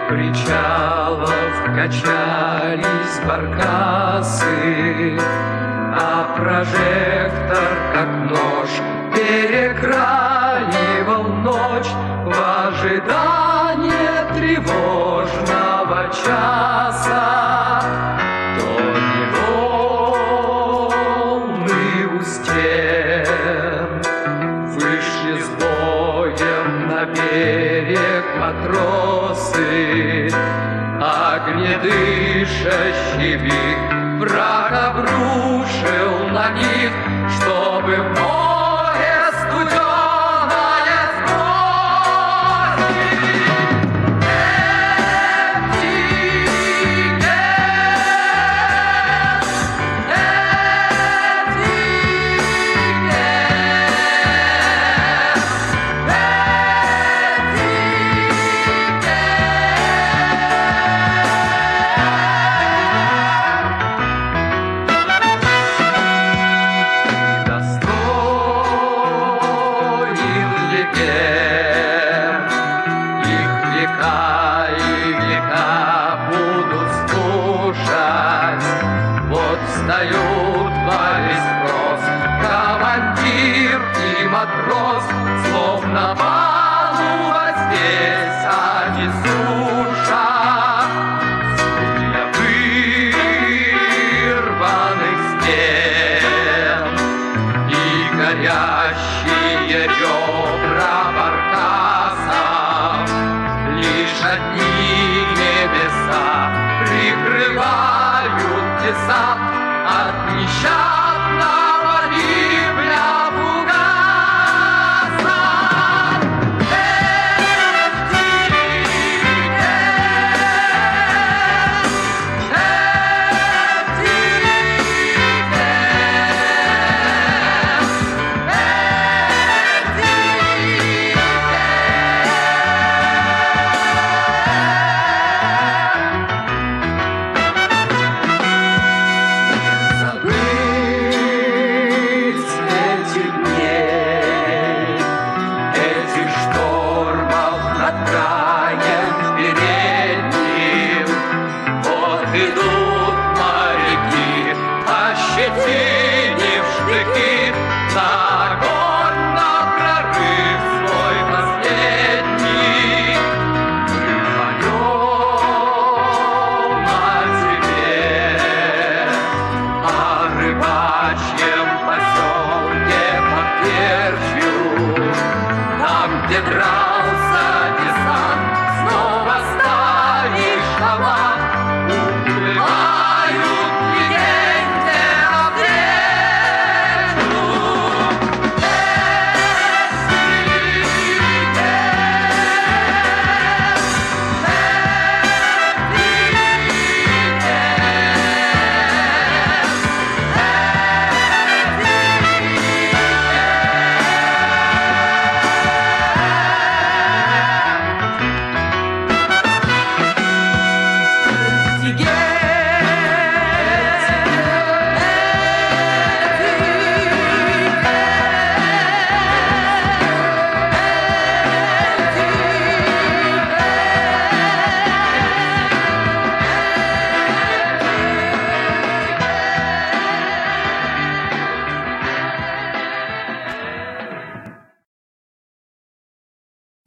причалов качались баркасы, а прожектор, как нож, перекраивал ночь в ожидании тревожного часа. То неволны у стен вышли с боем на берег матросы, огнедышащий вик враг обрушил на них, чтобы в море студеное сбросить. Встают во весь рост командир и матрос, словно палуба здесь, а не суша. Струя вырванных стен и горящие ребра баркасов, лишь одни небеса прикрывают леса.